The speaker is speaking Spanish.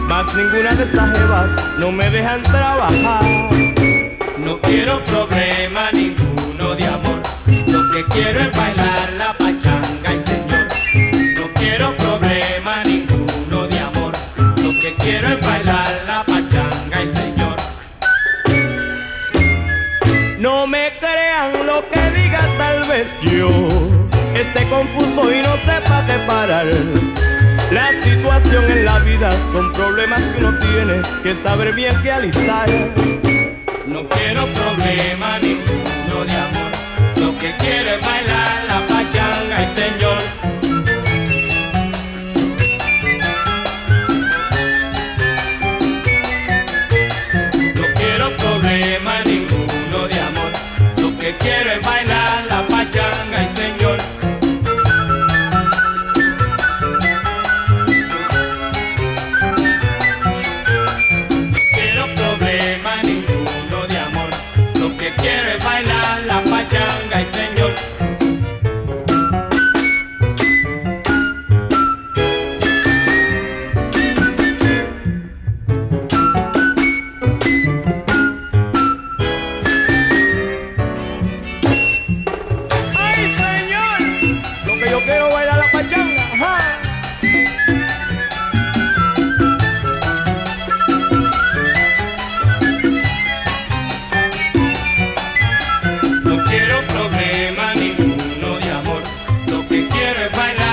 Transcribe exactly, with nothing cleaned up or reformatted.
Mas ninguna de esas jevas no me dejan trabajar. No quiero problema ninguno de amor, lo que quiero es bailar la pachanga y señor. No quiero problema ninguno de amor, lo que quiero es bailar la pachanga y señor. No me crean lo que diga, tal vez yo esté confuso y no sepa qué parar. La situación en la vida son problemas que uno tiene que saber bien qué alisar. No quiero problema ninguno de amor, lo que quiero es bailar la pachanga y señor. No quiero problema ninguno de amor, lo que quiero es bailar la pachanga y señor. Quiero es bailar la pachanga y señor. ¡Ay, señor! Lo que yo quiero es bailar la pachanga. ¡Ajá! No quiero problema ninguno de amor, lo que quiero es bailar